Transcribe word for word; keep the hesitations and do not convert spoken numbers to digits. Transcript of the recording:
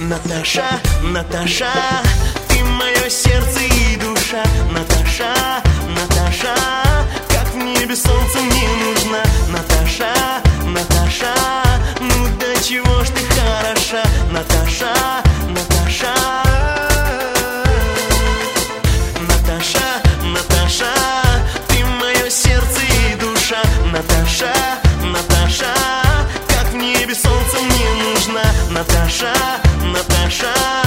Наташа, Наташа, ты мое сердце и душа. Наташа, Наташа, как в небе солнце мне нужна. Наташа, Наташа, ну до чего ж ты хороша. Наташа, Наташа, Наташа, Наташа, ты мое сердце и душа. Наташа, Наташа, как в небе солнце мне нужна. Наташа, Наташа.